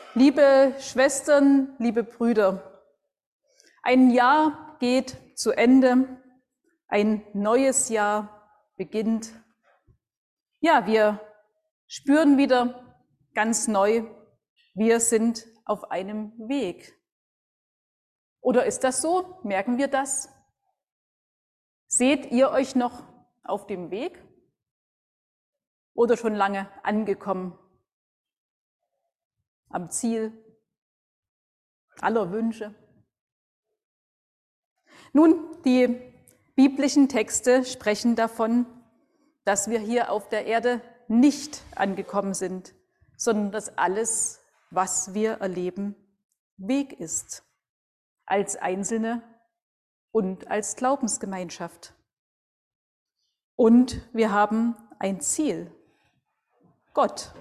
Liebe Schwestern, liebe Brüder, ein Jahr geht zu Ende, ein neues Jahr beginnt. Ja, wir spüren wieder ganz neu, wir sind auf einem Weg. Oder ist das so? Merken wir das? Seht ihr euch noch auf dem Weg oder schon lange angekommen am Ziel aller Wünsche? Nun, die biblischen Texte sprechen davon, dass wir hier auf der Erde nicht angekommen sind, sondern dass alles, was wir erleben, Weg ist, als Einzelne und als Glaubensgemeinschaft. Und wir haben ein Ziel, Gott.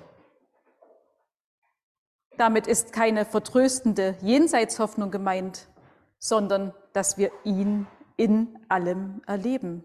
Damit ist keine vertröstende Jenseitshoffnung gemeint, sondern dass wir ihn in allem erleben.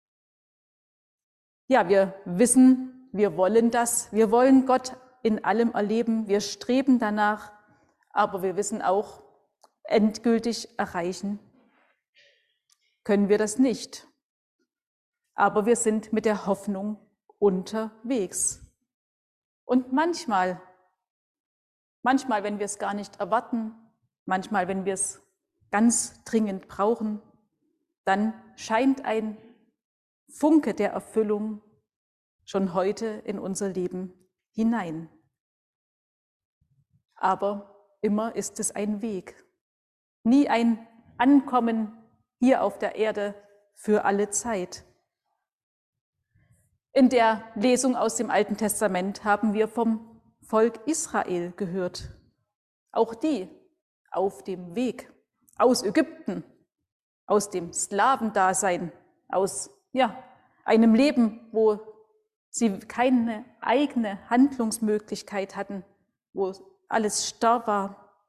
Ja, wir wissen, wir wollen das, wir wollen Gott in allem erleben, wir streben danach, aber wir wissen auch, endgültig erreichen können wir das nicht. Aber wir sind mit der Hoffnung unterwegs. Und manchmal, wenn wir es gar nicht erwarten, manchmal, wenn wir es ganz dringend brauchen, dann scheint ein Funke der Erfüllung schon heute in unser Leben hinein. Aber immer ist es ein Weg, nie ein Ankommen hier auf der Erde für alle Zeit. In der Lesung aus dem Alten Testament haben wir vom Volk Israel gehört. Auch die auf dem Weg aus Ägypten, aus dem Sklavendasein, aus einem Leben, wo sie keine eigene Handlungsmöglichkeit hatten, wo alles starr war.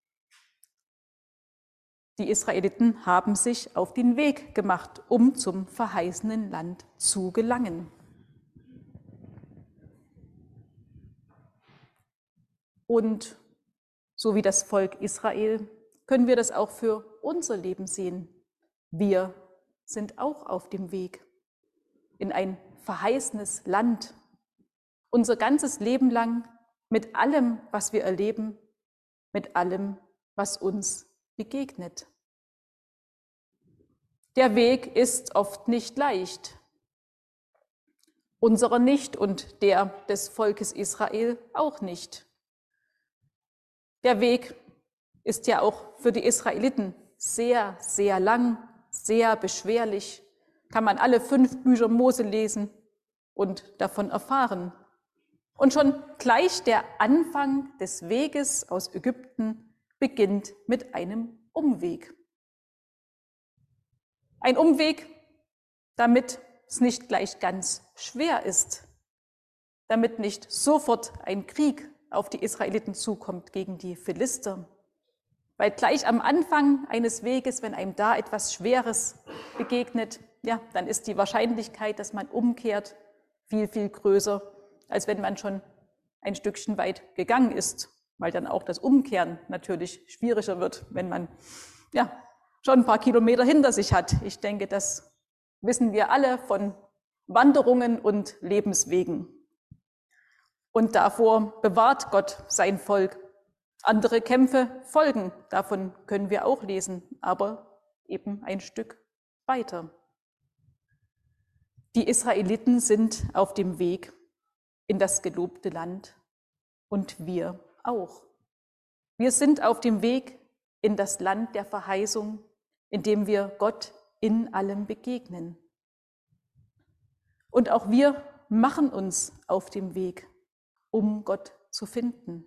Die Israeliten haben sich auf den Weg gemacht, um zum verheißenen Land zu gelangen. Und so wie das Volk Israel können wir das auch für unser Leben sehen. Wir sind auch auf dem Weg in ein verheißenes Land, unser ganzes Leben lang mit allem, was wir erleben, mit allem, was uns begegnet. Der Weg ist oft nicht leicht. Unserer nicht und der des Volkes Israel auch nicht. Der Weg ist ja auch für die Israeliten sehr, sehr lang, sehr beschwerlich. Kann man alle 5 Bücher Mose lesen und davon erfahren. Und schon gleich der Anfang des Weges aus Ägypten beginnt mit einem Umweg. Ein Umweg, damit es nicht gleich ganz schwer ist, damit nicht sofort ein Krieg auf die Israeliten zukommt gegen die Philister. Weil gleich am Anfang eines Weges, wenn einem da etwas Schweres begegnet, dann ist die Wahrscheinlichkeit, dass man umkehrt, viel, viel größer, als wenn man schon ein Stückchen weit gegangen ist, weil dann auch das Umkehren natürlich schwieriger wird, wenn man schon ein paar Kilometer hinter sich hat. Ich denke, das wissen wir alle von Wanderungen und Lebenswegen. Und davor bewahrt Gott sein Volk. Andere Kämpfe folgen, davon können wir auch lesen, aber eben ein Stück weiter. Die Israeliten sind auf dem Weg in das gelobte Land und wir auch. Wir sind auf dem Weg in das Land der Verheißung, in dem wir Gott in allem begegnen. Und auch wir machen uns auf dem Weg, um Gott zu finden.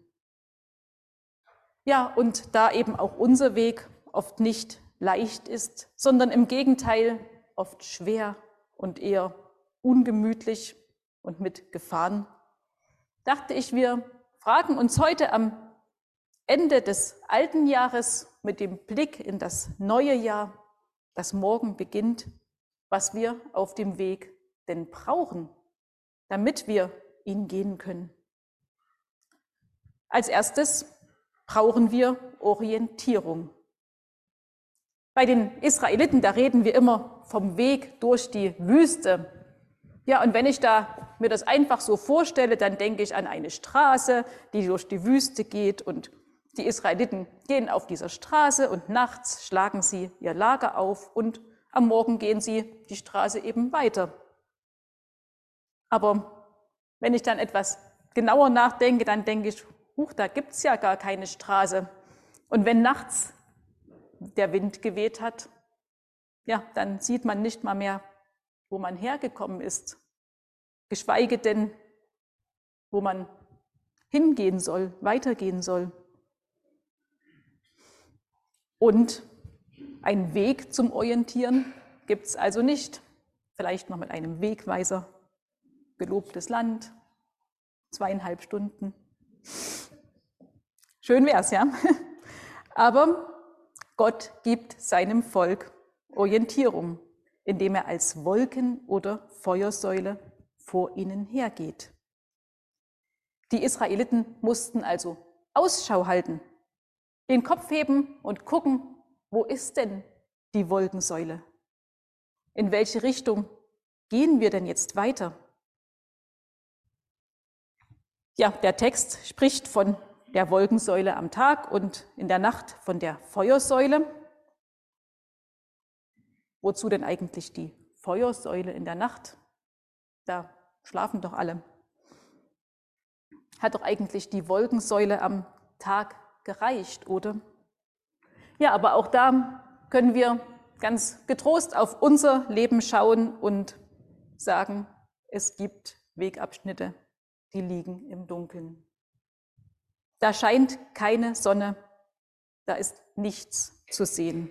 Ja, und da eben auch unser Weg oft nicht leicht ist, sondern im Gegenteil oft schwer und eher ungemütlich und mit Gefahren, dachte ich, wir fragen uns heute am Ende des alten Jahres mit dem Blick in das neue Jahr, das morgen beginnt, was wir auf dem Weg denn brauchen, damit wir ihn gehen können. Als erstes brauchen wir Orientierung. Bei den Israeliten, da reden wir immer vom Weg durch die Wüste. Ja, und wenn ich mir das einfach so vorstelle, dann denke ich an eine Straße, die durch die Wüste geht, und die Israeliten gehen auf dieser Straße und nachts schlagen sie ihr Lager auf und am Morgen gehen sie die Straße eben weiter. Aber wenn ich dann etwas genauer nachdenke, dann denke ich, da gibt es ja gar keine Straße. Und wenn nachts der Wind geweht hat, ja, dann sieht man nicht mal mehr, wo man hergekommen ist, geschweige denn, wo man hingehen soll, weitergehen soll. Und einen Weg zum Orientieren gibt es also nicht. Vielleicht noch mit einem Wegweiser, gelobtes Land, 2,5 Stunden. Schön wär's, ja. Aber Gott gibt seinem Volk Orientierung, indem er als Wolken- oder Feuersäule vor ihnen hergeht. Die Israeliten mussten also Ausschau halten, den Kopf heben und gucken, wo ist denn die Wolkensäule? In welche Richtung gehen wir denn jetzt weiter? Ja, der Text spricht von der Wolkensäule am Tag und in der Nacht von der Feuersäule. Wozu denn eigentlich die Feuersäule in der Nacht? Da schlafen doch alle. Hat doch eigentlich die Wolkensäule am Tag gereicht, oder? Ja, aber auch da können wir ganz getrost auf unser Leben schauen und sagen, es gibt Wegabschnitte, die liegen im Dunkeln. Da scheint keine Sonne, da ist nichts zu sehen.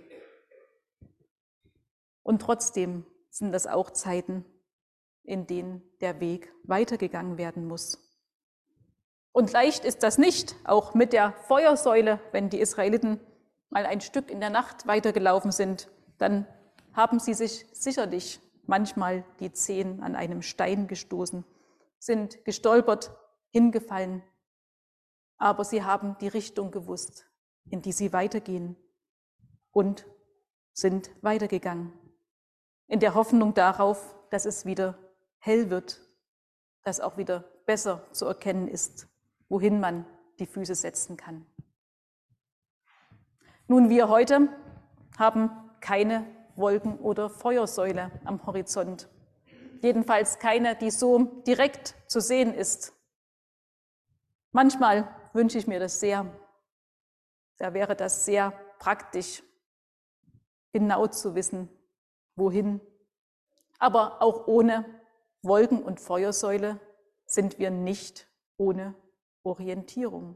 Und trotzdem sind das auch Zeiten, in denen der Weg weitergegangen werden muss. Und leicht ist das nicht, auch mit der Feuersäule, wenn die Israeliten mal ein Stück in der Nacht weitergelaufen sind, dann haben sie sich sicherlich manchmal die Zehen an einem Stein gestoßen, sind gestolpert, hingefallen. Aber sie haben die Richtung gewusst, in die sie weitergehen, und sind weitergegangen, in der Hoffnung darauf, dass es wieder hell wird, dass auch wieder besser zu erkennen ist, wohin man die Füße setzen kann. Nun, wir heute haben keine Wolken- oder Feuersäule am Horizont. Jedenfalls keine, die so direkt zu sehen ist. Manchmal wünsche ich mir das sehr. Da wäre das sehr praktisch, genau zu wissen, wohin. Aber auch ohne Wolken- und Feuersäule sind wir nicht ohne Orientierung.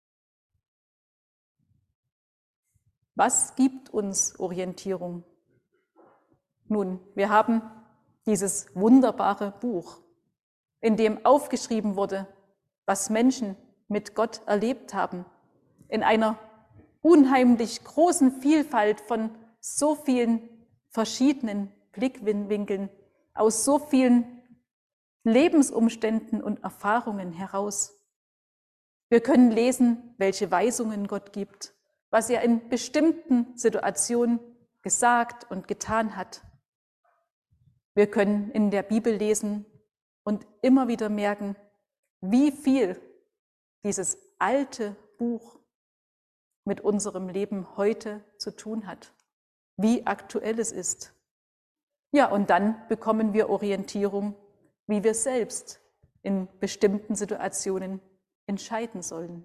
Was gibt uns Orientierung? Nun, wir haben dieses wunderbare Buch, in dem aufgeschrieben wurde, was Menschen mit Gott erlebt haben, in einer unheimlich großen Vielfalt von so vielen verschiedenen Blickwinkeln, aus so vielen Lebensumständen und Erfahrungen heraus. Wir können lesen, welche Weisungen Gott gibt, was er in bestimmten Situationen gesagt und getan hat. Wir können in der Bibel lesen und immer wieder merken, wie viel dieses alte Buch mit unserem Leben heute zu tun hat, wie aktuell es ist. Ja, und dann bekommen wir Orientierung, wie wir selbst in bestimmten Situationen entscheiden sollen.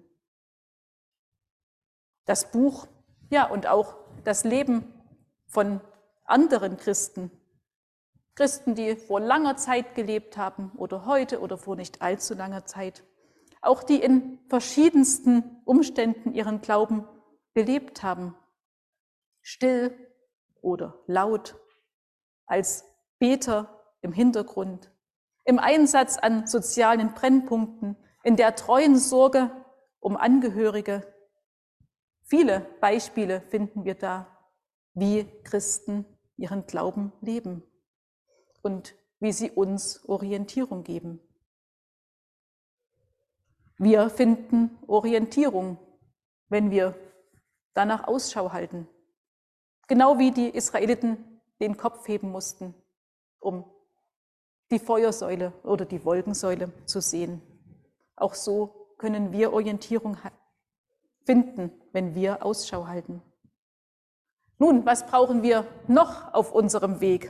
Das Buch, ja, und auch das Leben von anderen Christen, die vor langer Zeit gelebt haben oder heute oder vor nicht allzu langer Zeit, auch die in verschiedensten Umständen ihren Glauben gelebt haben, still oder laut, als Beter im Hintergrund, im Einsatz an sozialen Brennpunkten, in der treuen Sorge um Angehörige. Viele Beispiele finden wir da, wie Christen ihren Glauben leben und wie sie uns Orientierung geben. Wir finden Orientierung, wenn wir danach Ausschau halten. Genau wie die Israeliten den Kopf heben mussten, um die Feuersäule oder die Wolkensäule zu sehen. Auch so können wir Orientierung finden, wenn wir Ausschau halten. Nun, was brauchen wir noch auf unserem Weg?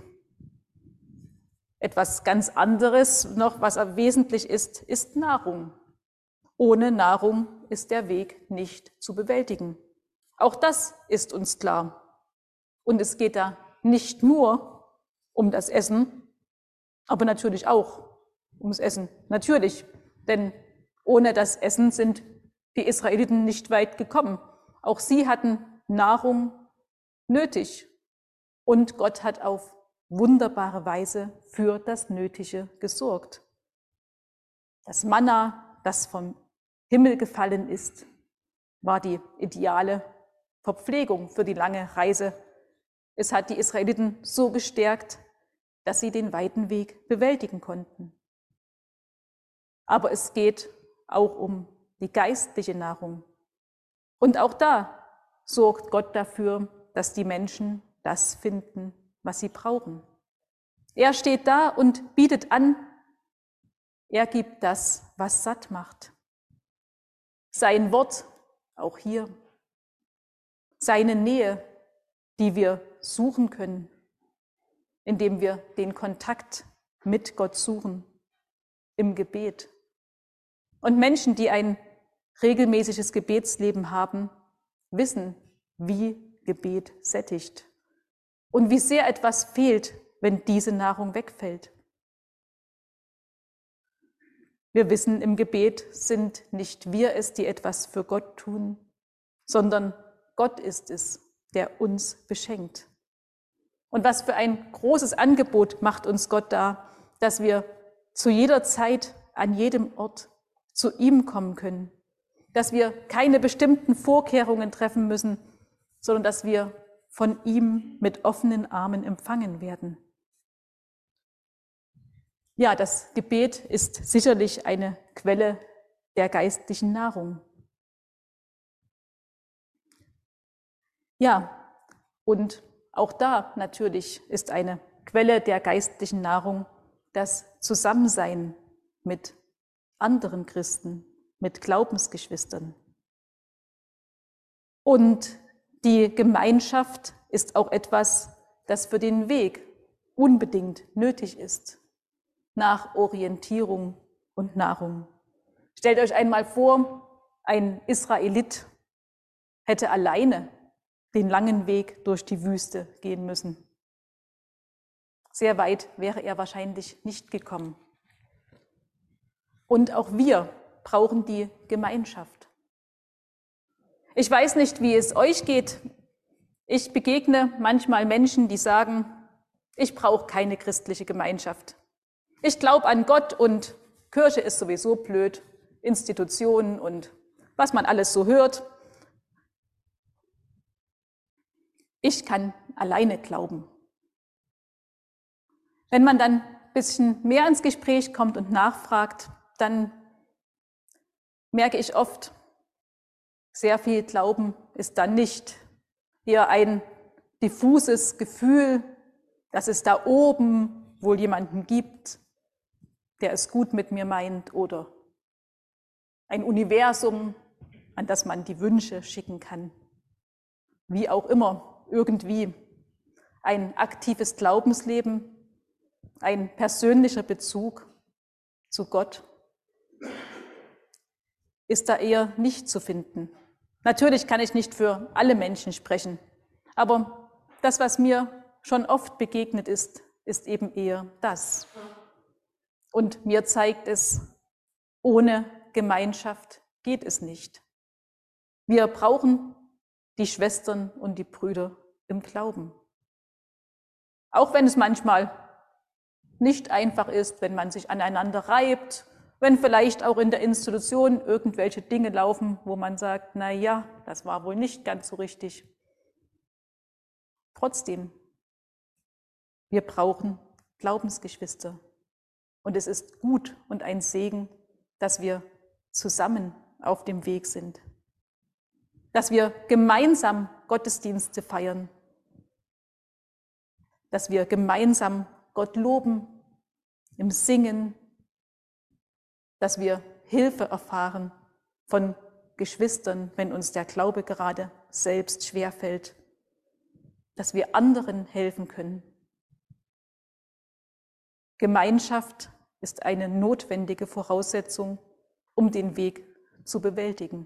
Etwas ganz anderes noch, was wesentlich ist, ist Nahrung. Ohne Nahrung ist der Weg nicht zu bewältigen. Auch das ist uns klar. Und es geht da nicht nur um das Essen, aber natürlich auch ums Essen. Natürlich, denn ohne das Essen sind die Israeliten nicht weit gekommen. Auch sie hatten Nahrung nötig. Und Gott hat auf wunderbare Weise für das Nötige gesorgt. Das Manna, das vom Himmel gefallen ist, war die ideale Verpflegung für die lange Reise. Es hat die Israeliten so gestärkt, dass sie den weiten Weg bewältigen konnten. Aber es geht auch um die geistliche Nahrung. Und auch da sorgt Gott dafür, dass die Menschen das finden, was sie brauchen. Er steht da und bietet an, er gibt das, was satt macht. Sein Wort, auch hier, seine Nähe, die wir suchen können, indem wir den Kontakt mit Gott suchen, im Gebet. Und Menschen, die ein regelmäßiges Gebetsleben haben, wissen, wie Gebet sättigt und wie sehr etwas fehlt, wenn diese Nahrung wegfällt. Wir wissen, im Gebet sind nicht wir es, die etwas für Gott tun, sondern Gott ist es, der uns beschenkt. Und was für ein großes Angebot macht uns Gott da, dass wir zu jeder Zeit, an jedem Ort zu ihm kommen können, dass wir keine bestimmten Vorkehrungen treffen müssen, sondern dass wir von ihm mit offenen Armen empfangen werden. Ja, das Gebet ist sicherlich eine Quelle der geistlichen Nahrung. Ja, und auch da natürlich ist eine Quelle der geistlichen Nahrung das Zusammensein mit anderen Christen, mit Glaubensgeschwistern. Und die Gemeinschaft ist auch etwas, das für den Weg unbedingt nötig ist, nach Orientierung und Nahrung. Stellt euch einmal vor, ein Israelit hätte alleine den langen Weg durch die Wüste gehen müssen. Sehr weit wäre er wahrscheinlich nicht gekommen. Und auch wir brauchen die Gemeinschaft. Ich weiß nicht, wie es euch geht. Ich begegne manchmal Menschen, die sagen, ich brauche keine christliche Gemeinschaft. Ich glaube an Gott und Kirche ist sowieso blöd, Institutionen und was man alles so hört. Ich kann alleine glauben. Wenn man dann ein bisschen mehr ins Gespräch kommt und nachfragt, dann merke ich oft, sehr viel Glauben ist dann nicht eher ein diffuses Gefühl, dass es da oben wohl jemanden gibt, der es gut mit mir meint, oder ein Universum, an das man die Wünsche schicken kann. Wie auch immer, irgendwie ein aktives Glaubensleben, ein persönlicher Bezug zu Gott ist da eher nicht zu finden. Natürlich kann ich nicht für alle Menschen sprechen, aber das, was mir schon oft begegnet ist, ist eben eher das. Und mir zeigt es, ohne Gemeinschaft geht es nicht. Wir brauchen die Schwestern und die Brüder im Glauben. Auch wenn es manchmal nicht einfach ist, wenn man sich aneinander reibt, wenn vielleicht auch in der Institution irgendwelche Dinge laufen, wo man sagt, na ja, das war wohl nicht ganz so richtig. Trotzdem, wir brauchen Glaubensgeschwister. Und es ist gut und ein Segen, dass wir zusammen auf dem Weg sind. dass wir gemeinsam Gottesdienste feiern, dass wir gemeinsam Gott loben im Singen, dass wir Hilfe erfahren von Geschwistern, wenn uns der Glaube gerade selbst schwerfällt, dass wir anderen helfen können. Gemeinschaft ist eine notwendige Voraussetzung, um den Weg zu bewältigen.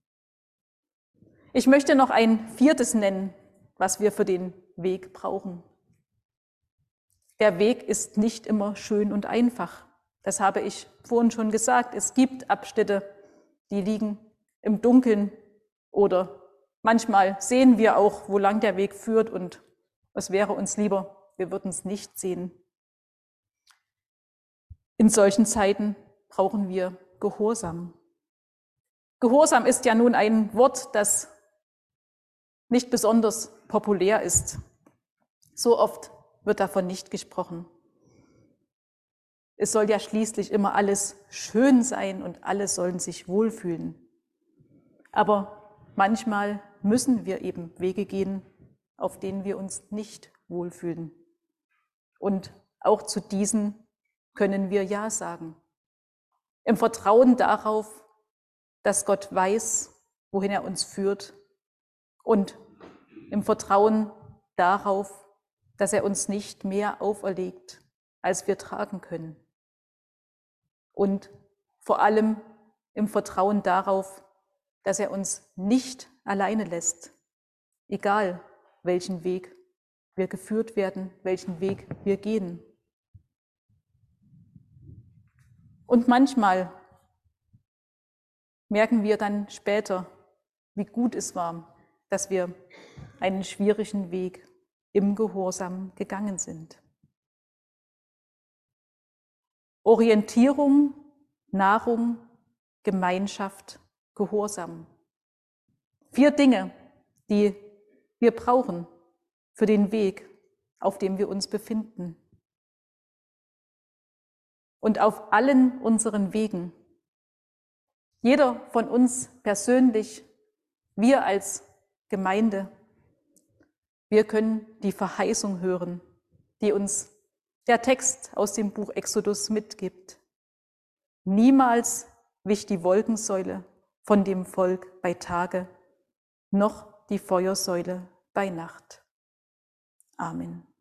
Ich möchte noch ein viertes nennen, was wir für den Weg brauchen. Der Weg ist nicht immer schön und einfach. Das habe ich vorhin schon gesagt. Es gibt Abschnitte, die liegen im Dunkeln oder manchmal sehen wir auch, wo lang der Weg führt und es wäre uns lieber, wir würden es nicht sehen. In solchen Zeiten brauchen wir Gehorsam. Gehorsam ist ja nun ein Wort, das nicht besonders populär ist. So oft wird davon nicht gesprochen. Es soll ja schließlich immer alles schön sein und alle sollen sich wohlfühlen. Aber manchmal müssen wir eben Wege gehen, auf denen wir uns nicht wohlfühlen. Und auch zu diesen können wir Ja sagen. Im Vertrauen darauf, dass Gott weiß, wohin er uns führt, und im Vertrauen darauf, dass er uns nicht mehr auferlegt, als wir tragen können. Und vor allem im Vertrauen darauf, dass er uns nicht alleine lässt, egal welchen Weg wir geführt werden, welchen Weg wir gehen. Und manchmal merken wir dann später, wie gut es war, dass wir einen schwierigen Weg im Gehorsam gegangen sind. Orientierung, Nahrung, Gemeinschaft, Gehorsam. 4 Dinge, die wir brauchen für den Weg, auf dem wir uns befinden. Und auf allen unseren Wegen, jeder von uns persönlich, wir als Gemeinde, wir können die Verheißung hören, die uns der Text aus dem Buch Exodus mitgibt. Niemals wich die Wolkensäule von dem Volk bei Tage, noch die Feuersäule bei Nacht. Amen.